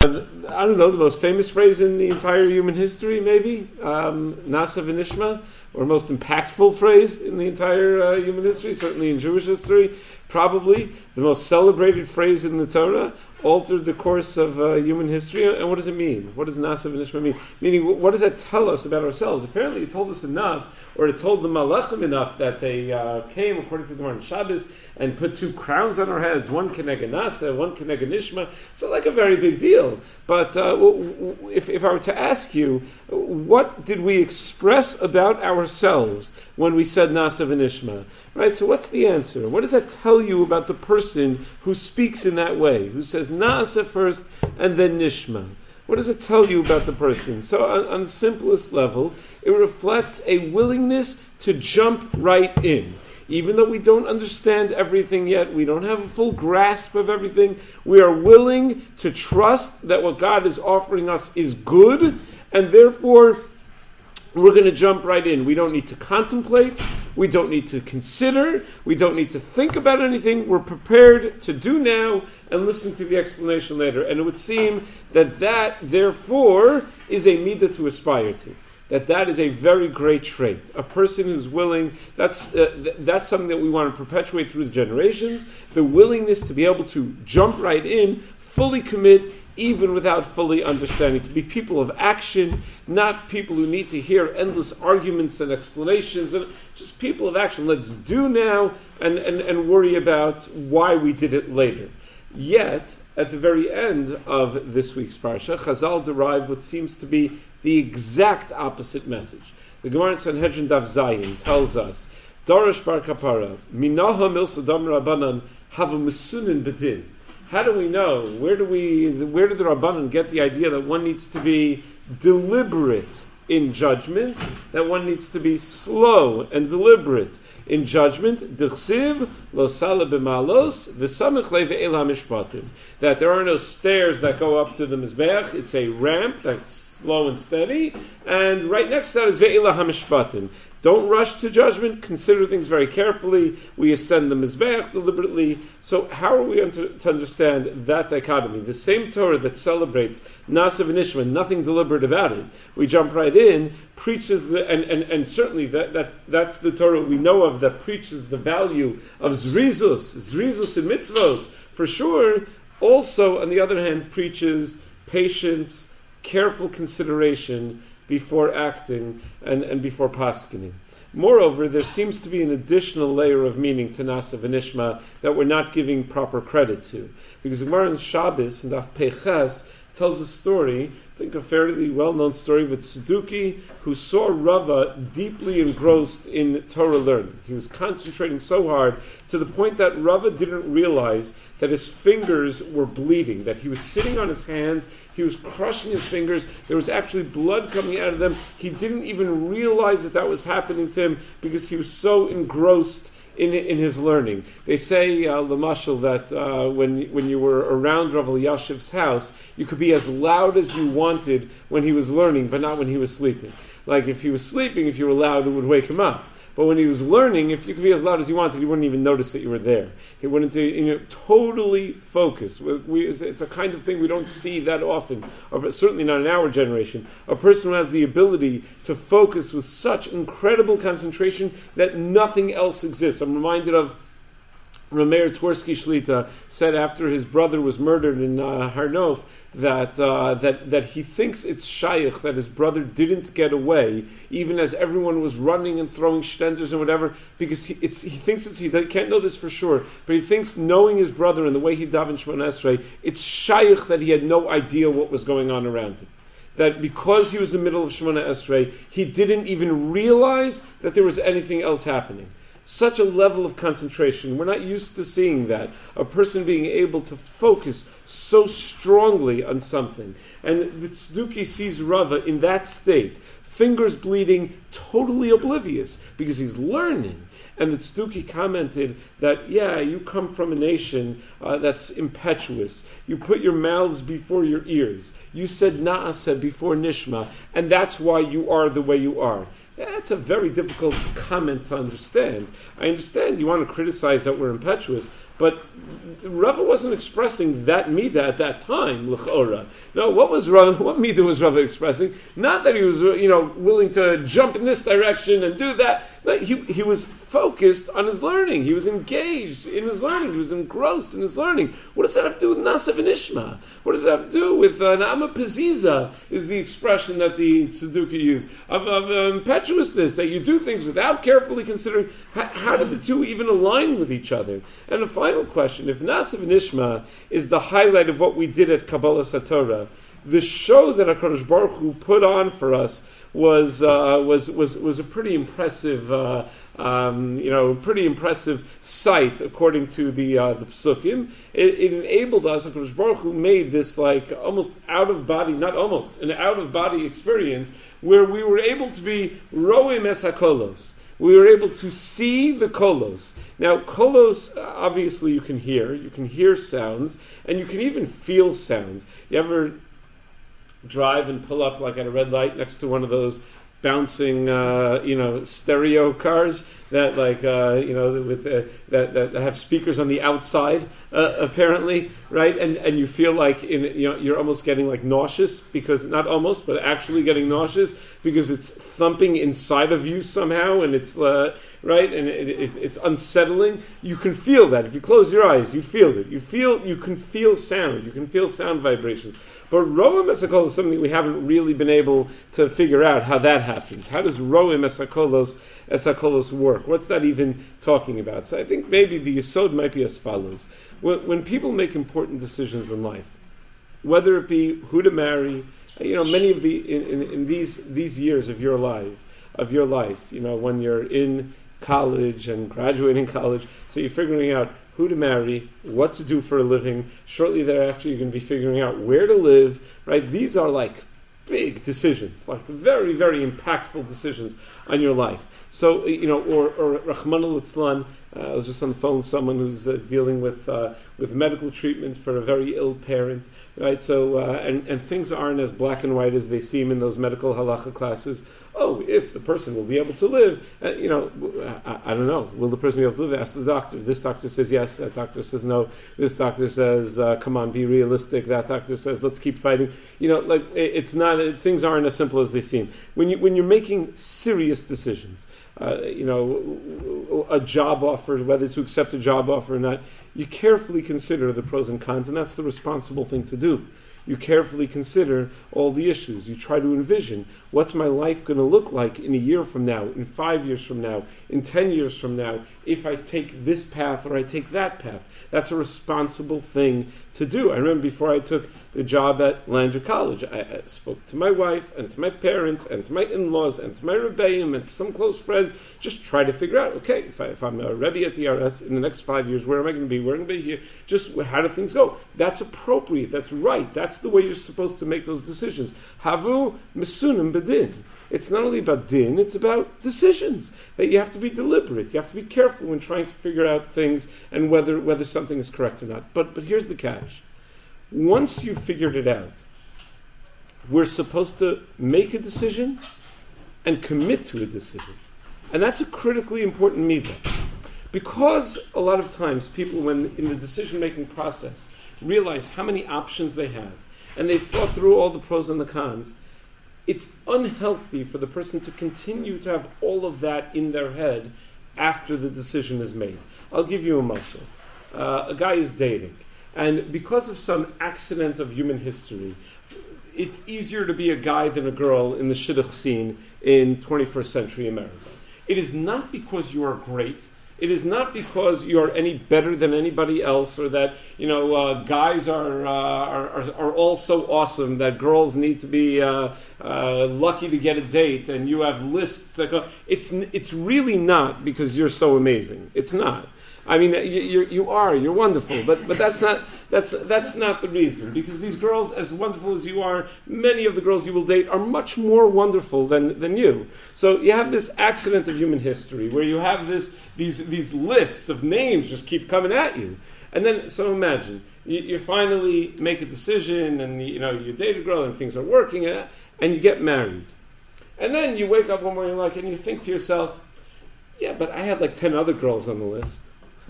I don't know, the most famous phrase in the entire human history, maybe, Nasa v'nishma, or most impactful phrase in the entire human history, certainly in Jewish history, probably the most celebrated phrase in the Torah, altered the course of human history. And what does it mean? What does Nasa v'nishma mean? Meaning, what does that tell us about ourselves? Apparently it told us enough, or it told the Malachim enough, that they came, according to the Gemara on Shabbos, and put 2 crowns on our heads, one keneged Nasa, one keneged Nishma. So like a very big deal. But if I were to ask you, what did we express about ourselves when we said Nasa v'nishma? Right? So what's the answer? What does that tell you about the person who speaks in that way, who says Nasa first and then Nishma? What does it tell you about the person? So on the simplest level, it reflects a willingness to jump right in. Even though we don't understand everything yet, we don't have a full grasp of everything, we are willing to trust that what God is offering us is good, and therefore we're going to jump right in. We don't need to contemplate, we don't need to consider, we don't need to think about anything. We're prepared to do now and listen to the explanation later. And it would seem that therefore, is a midah to aspire to. That is a very great trait. A person who's willing, that's something that we want to perpetuate through the generations, the willingness to be able to jump right in, fully commit, even without fully understanding. To be people of action, not people who need to hear endless arguments and explanations, and just people of action. Let's do now and worry about why we did it later. Yet, at the very end of this week's parsha, Chazal derive what seems to be the exact opposite message. The Gemara in Sanhedrin Daf Zayin tells us, Darash bar kapara, minaha milsa dam rabbanan have a mesunin bedin. How do we know? Where did the Rabbanan get the idea that one needs to be deliberate in judgment, that one needs to be slow and deliberate in judgment? D'chsiv lo sala b'malos v'samich le ve'el hamishpatim. That there are no stairs that go up to the mizbeach. It's a ramp that's slow and steady, and right next to that is ve'el hamishpatim. Don't rush to judgment. Consider things very carefully. We ascend the mizbeach deliberately. So how are we to understand that dichotomy? The same Torah that celebrates Nasa v'nishma, nothing deliberate about it, we jump right in, preaches and certainly that's the Torah we know of that preaches the value of zrizus and mitzvos for sure. Also, on the other hand, preaches patience, careful consideration before acting and before paskening. Moreover, there seems to be an additional layer of meaning to Nasa v'nishma that we're not giving proper credit to. Because the Gemara in Shabbos, in Daf Peiches, tells a story, I think a fairly well-known story, of a Tzeduki who saw Rava deeply engrossed in Torah learning. He was concentrating so hard to the point that Rava didn't realize that his fingers were bleeding, that he was sitting on his hands, he was crushing his fingers, there was actually blood coming out of them. He didn't even realize that was happening to him because he was so engrossed in his learning. They say, Lamashal, that when you were around Rav Elyashiv's house, you could be as loud as you wanted when he was learning, but not when he was sleeping. Like if he was sleeping, if you were loud, it would wake him up. But when he was learning, if you could be as loud as you wanted, he wouldn't even notice that you were there. He wouldn't totally focus. It's a kind of thing we don't see that often, or certainly not in our generation. A person who has the ability to focus with such incredible concentration that nothing else exists. I'm reminded of Rameir Twersky Shlita said after his brother was murdered in Har Nof that he thinks it's shaykh that his brother didn't get away, even as everyone was running and throwing shtenders and whatever, because he can't know this for sure, but he thinks knowing his brother and the way he davened Shemona Esrei, it's shaykh that he had no idea what was going on around him. That because he was in the middle of Shemona Esrei, he didn't even realize that there was anything else happening. Such a level of concentration. We're not used to seeing that. A person being able to focus so strongly on something. And the Tzduki sees Rava in that state, fingers bleeding, totally oblivious, because he's learning. And the Tzduki commented that, you come from a nation that's impetuous. You put your mouths before your ears. You said Na'aseh before Nishma, and that's why you are the way you are. That's a very difficult comment to understand. I understand you want to criticize that we're impetuous, but Rava wasn't expressing that midah at that time, l'chora. No, what midah was Rava expressing? Not that he was, willing to jump in this direction and do that. No, he was focused on his learning. He was engaged in his learning. He was engrossed in his learning. What does that have to do with Nasav and Ishma? What does that have to do with Na'ama Peziza, is the expression that the Tzeduka used, of impetuousness, that you do things without carefully considering how do the two even align with each other. And the final question, if Nasav and Ishma is the highlight of what we did at Kabbalah Satorah, the show that HaKadosh Baruch Hu put on for us was a pretty impressive, pretty impressive sight according to the Psukim. It enabled us. HaKadosh Baruch Hu made this almost out of body, not almost, an out of body experience where we were able to be roim es hakolos. We were able to see the kolos. Now, kolos, obviously you can hear sounds, and you can even feel sounds. You ever drive and pull up at a red light next to one of those bouncing, stereo cars that that have speakers on the outside, apparently, right? And you feel like you're almost getting nauseous, because not almost, but actually getting nauseous because it's thumping inside of you somehow, and it's right, and it's unsettling. You can feel that if you close your eyes. You feel it. You can feel sound. You can feel sound vibrations. But Ro'im Esakolos is something we haven't really been able to figure out how that happens. How does Ro'im Esakolos work? What's that even talking about? So I think maybe the Yesod might be as follows. When people make important decisions in life, whether it be who to marry, many of in these years of your life, when you're in college and graduating college, so you're figuring out who to marry, what to do for a living. Shortly thereafter, you're going to be figuring out where to live, right? These are big decisions, very, very impactful decisions on your life. So, or Rahman al-Itzlan, I was just on the phone with someone who's dealing with medical treatment for a very ill parent, right? So, and things aren't as black and white as they seem in those medical halacha classes. Oh, if the person will be able to live, I don't know. Will the person be able to live? Ask the doctor. This doctor says yes. That doctor says no. This doctor says, come on, be realistic. That doctor says, let's keep fighting. It's not. Things aren't as simple as they seem. When you're making serious decisions, a job offer, whether to accept a job offer or not, you carefully consider the pros and cons, and that's the responsible thing to do. You carefully consider all the issues. You try to envision, what's my life going to look like in a year from now, in 5 years from now, in 10 years from now, if I take this path or I take that path. That's a responsible thing to do. I remember before I took the job at Lander College, I spoke to my wife and to my parents and to my in-laws and to my rebbeim and to some close friends, just try to figure out, okay, if I'm a rebbe at the RS in the next 5 years, where am I going to be? Where am I going to be here? Just how do things go? That's appropriate. That's right. That's the way you're supposed to make those decisions. Havu misunim bedin. It's not only about din, it's about decisions. That you have to be deliberate. You have to be careful when trying to figure out things and whether something is correct or not. But here's the catch. Once you've figured it out, we're supposed to make a decision and commit to a decision. And that's a critically important midah. Because a lot of times people, when in the decision-making process, realize how many options they have, and they've thought through all the pros and the cons, it's unhealthy for the person to continue to have all of that in their head after the decision is made. I'll give you a mashal. A guy is dating, and because of some accident of human history, it's easier to be a guy than a girl in the shidduch scene in 21st century America. It is not because you are great. It is not because you are any better than anybody else, or that guys are all so awesome that girls need to be lucky to get a date, and you have lists that go. It's really not because you're so amazing. It's not. I mean, you're wonderful, but that's not the reason. Because these girls, as wonderful as you are, many of the girls you will date are much more wonderful than you. So you have this accident of human history where you have these lists of names just keep coming at you, and then so imagine you finally make a decision, and you date a girl and things are working, and you get married. And then you wake up one morning and you think to yourself, yeah, but I had 10 other girls on the list.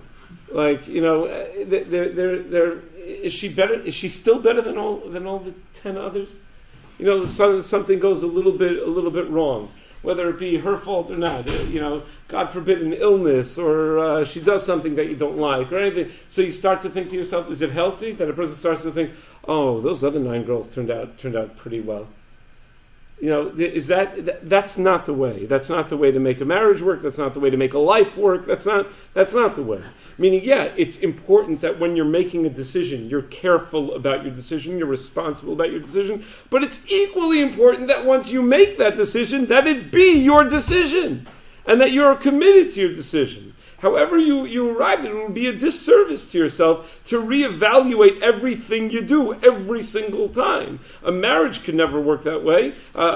Is she better? Is she still better than all the 10 others? Something goes a little bit wrong, whether it be her fault or not. God forbid an illness, or she does something that you don't like, or anything. So you start to think to yourself, is it healthy that a person starts to think, oh, those other 9 girls turned out pretty well? That's not the way. That's not the way to make a marriage work. That's not the way to make a life work. That's not the way. Meaning, yeah, it's important that when you're making a decision, you're careful about your decision, you're responsible about your decision, but it's equally important that once you make that decision, that it be your decision, and that you're committed to your decision. However you arrived at it, would be a disservice to yourself to reevaluate everything you do every single time. A marriage could never work that way.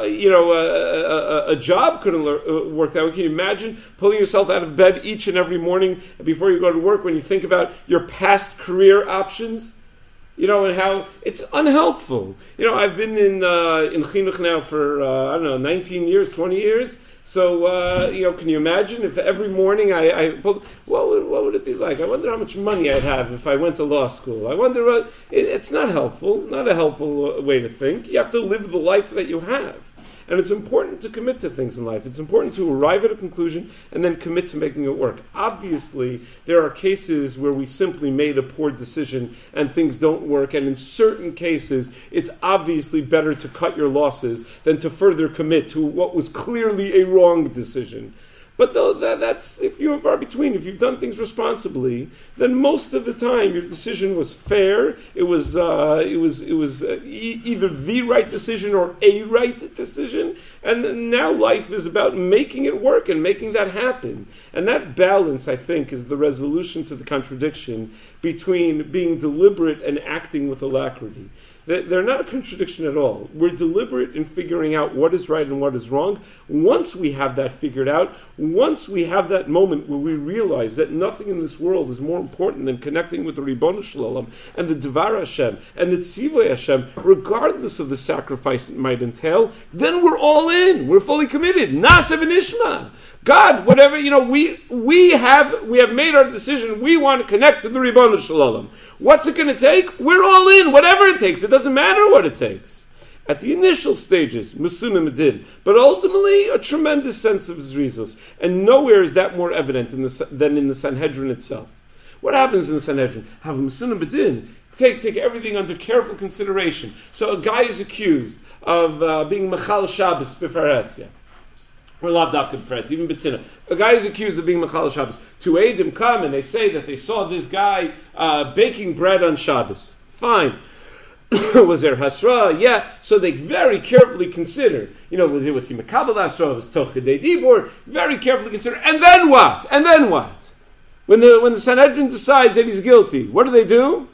A job couldn't work that way. Can you imagine pulling yourself out of bed each and every morning before you go to work when you think about your past career options? And how it's unhelpful. I've been in Chinuch now for, 19 years, 20 years. So, can you imagine if every morning what would it be like? I wonder how much money I'd have if I went to law school. I wonder, it's not helpful, not a helpful way to think. You have to live the life that you have. And it's important to commit to things in life. It's important to arrive at a conclusion and then commit to making it work. Obviously, there are cases where we simply made a poor decision and things don't work. And in certain cases, it's obviously better to cut your losses than to further commit to what was clearly a wrong decision. But though that's if you're far between. If you've done things responsibly, then most of the time your decision was fair. It was either the right decision or a right decision. And now life is about making it work and making that happen. And that balance, I think, is the resolution to the contradiction between being deliberate and acting with alacrity. They're not a contradiction at all. We're deliberate in figuring out what is right and what is wrong. Once we have that figured out, once we have that moment where we realize that nothing in this world is more important than connecting with the Ribono Shel Olam and the Devar Hashem and the Tzivui Hashem, regardless of the sacrifice it might entail, then we're all in. We're fully committed. Na'aseh v'nishma. God, whatever, we have made our decision. We want to connect to the Ribono Shel Olam. What's it going to take? We're all in, whatever it takes. It doesn't matter what it takes. At the initial stages, Musunim Adin, but ultimately a tremendous sense of zrizos. And nowhere is that more evident than in the Sanhedrin itself. What happens in the Sanhedrin? Have Musunim Adin, take everything under careful consideration. So a guy is accused of being Machal Shabbos B'Faresya. Or Lavdavka B'Faresya, even B'Tzina. A guy is accused of being Machal Shabbos. Two Eidim come and they say that they saw this guy baking bread on Shabbos. Fine. Was there Hasra? Yeah. So they very carefully consider, was he Makabel Hasra, was Toch Kedei Dibor, very carefully consider, and then what? When the Sanhedrin decides that he's guilty, what do?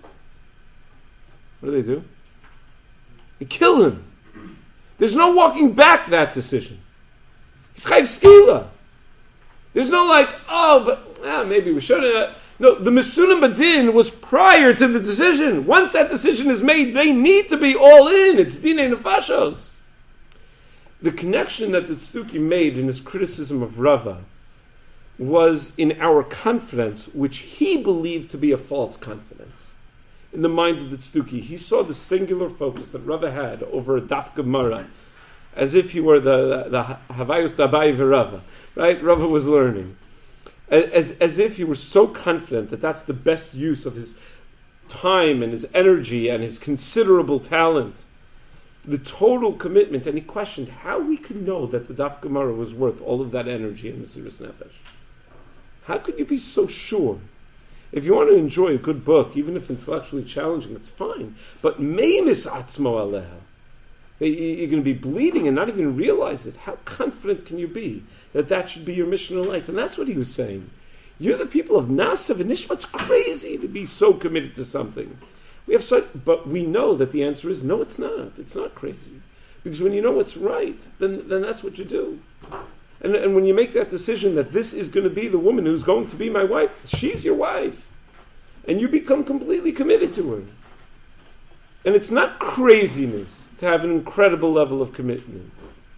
They kill him. There's no walking back that decision. He's Chayv Skila. There's no maybe we should have. No, the Mesunim Badin was prior to the decision. Once that decision is made, they need to be all in. It's Dinei Nefashos. The connection that the Tzduki made in his criticism of Rava was in our confidence, which he believed to be a false confidence. In the mind of the Tzduki, he saw the singular focus that Rava had over a Daf Gemara, as if he were the Havayos Dabai v'Rava. Right? Rava was learning. As if he were so confident that that's the best use of his time and his energy and his considerable talent, the total commitment, and he questioned how we could know that the Daf Gemara was worth all of that energy and Mesiras Nefesh. How could you be so sure? If you want to enjoy a good book, even if intellectually challenging, it's fine. But meimis atzmo aleha. You're going to be bleeding and not even realize it. How confident can you be that should be your mission in life? And that's what he was saying. You're the people of Na'aseh v'nishma. It's crazy to be so committed to something. But we know that the answer is no, it's not. It's not crazy. Because when you know what's right, then that's what you do. And when you make that decision that this is going to be the woman who's going to be my wife, she's your wife. And you become completely committed to her. And it's not craziness to have an incredible level of commitment.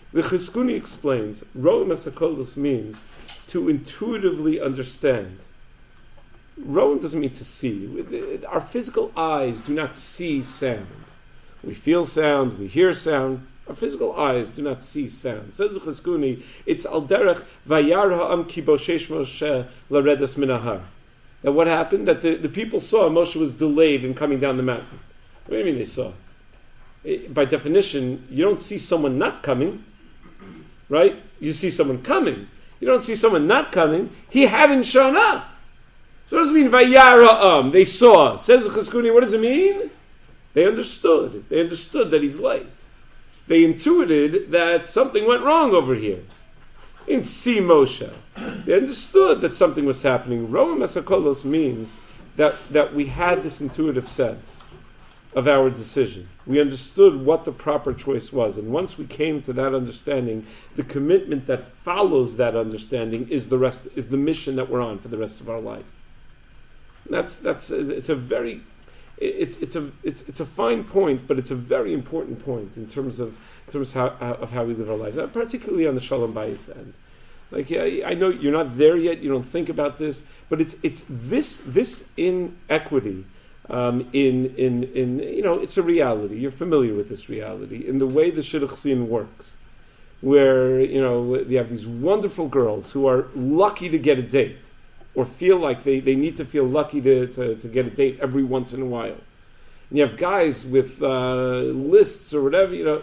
The Chizkuni explains, Ro'im Asakolos means to intuitively understand. Ro'im doesn't mean to see. Our physical eyes do not see sound. We feel sound, we hear sound. Our physical eyes do not see sound. Says the Chizkuni, it's al derech vayar ha'am ki boshesh Moshe laredas min hahar. That what happened? That the people saw Moshe was delayed in coming down the mountain. What do you mean they saw? By definition, you don't see someone not coming, right? You see someone coming. You don't see someone not coming. He hadn't shown up. So what does it mean, vayar ha'am? They saw. Says the Chizkuni, what does it mean? They understood. They understood that he's late. They intuited that something went wrong over here. They didn't see Moshe. They understood that something was happening. Ro'im Asakolos means that we had this intuitive sense of our decision. We understood what the proper choice was. And once we came to that understanding, the commitment that follows that understanding is the mission that we're on for the rest of our life. And it's a fine point, but it's a very important point in terms of how we live our lives, particularly on the Shalom Bayis end. Like, I know you're not there yet, you don't think about this, but it's this inequity it's a reality. You're familiar with this reality in the way the Shidduch scene works, where you have these wonderful girls who are lucky to get a date, or feel like they need to feel lucky to get a date every once in a while. And you have guys with lists or whatever,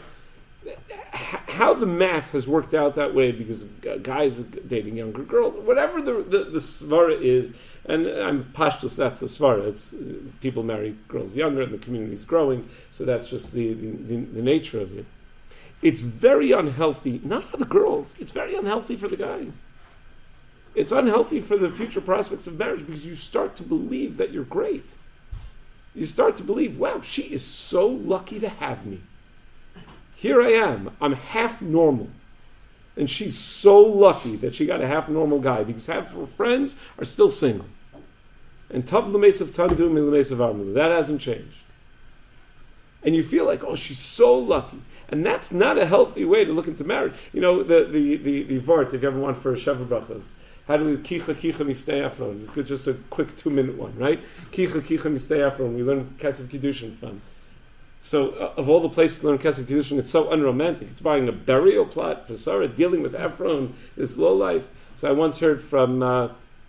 how the math has worked out that way, because guys are dating younger girls, whatever the svara is, and I'm pashtus, that's the svara. It's people marry girls younger, and the community is growing, so that's just the nature of it. It's very unhealthy, not for the girls, it's very unhealthy for the guys. It's unhealthy for the future prospects of marriage, because you start to believe that you're great. You start to believe, wow, she is so lucky to have me. Here I am, I'm half normal. And she's so lucky that she got a half normal guy, because half of her friends are still single. And Tav l'mesav tandu mi l'mesav armulu. That hasn't changed. And you feel like, oh, she's so lucky. And that's not a healthy way to look into marriage. The Vart, if you ever want for a Sheva Brachos, how do we kicha mistei afron? It's just a quick 2-minute one, right? Kicha mistei afron. We learn Kesef Kiddushin from. So, of all the places to learn Kesef Kiddushin, it's so unromantic. It's buying a burial plot for Sarah, dealing with Ephron, this low life. So I once heard from, my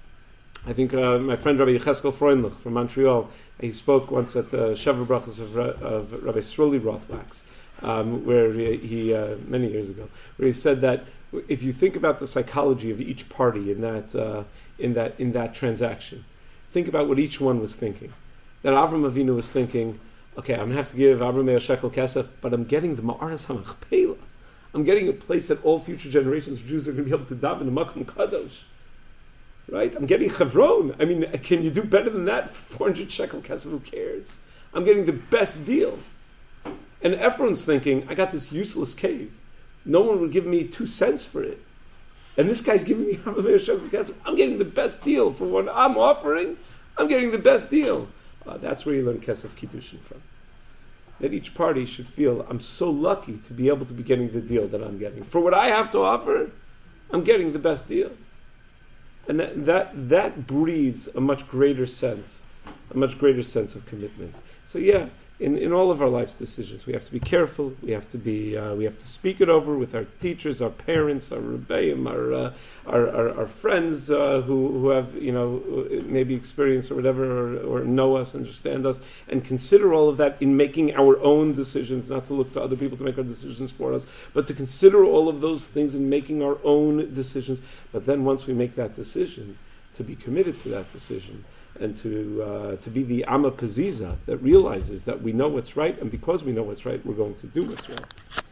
friend Rabbi Yecheskel Freundlich from Montreal. He spoke once at the Sheva Brachos of Rabbi Sroli Rothbach's, where he many years ago, where he said that if you think about the psychology of each party in that transaction, think about what each one was thinking. That Avram Avinu was thinking, okay, I'm going to have to give Abraham a shekel kesef, but I'm getting the Ma'aras HaMachpelah. I'm getting a place that all future generations of Jews are going to be able to daven in Makom Kadosh. Right? I'm getting Chevron. I mean, can you do better than that? 400 shekel kesef, who cares? I'm getting the best deal. And Ephron's thinking, I got this useless cave. No one would give me 2 cents for it. And this guy's giving me Abraham a shekel kesef. I'm getting the best deal for what I'm offering. I'm getting the best deal. That's where you learn Kesef Kiddushin from. That each party should feel, I'm so lucky to be able to be getting the deal that I'm getting. For what I have to offer, I'm getting the best deal. And that breeds a much greater sense of commitment. So yeah, in all of our life's decisions, we have to be careful. We have to speak it over with our teachers, our parents, our rebbeim, our friends who have maybe experience or whatever, or know us, understand us, and consider all of that in making our own decisions. Not to look to other people to make our decisions for us, but to consider all of those things in making our own decisions. But then once we make that decision, to be committed to that decision. And to be the Amma Paziza that realizes that we know what's right, and because we know what's right, we're going to do what's right.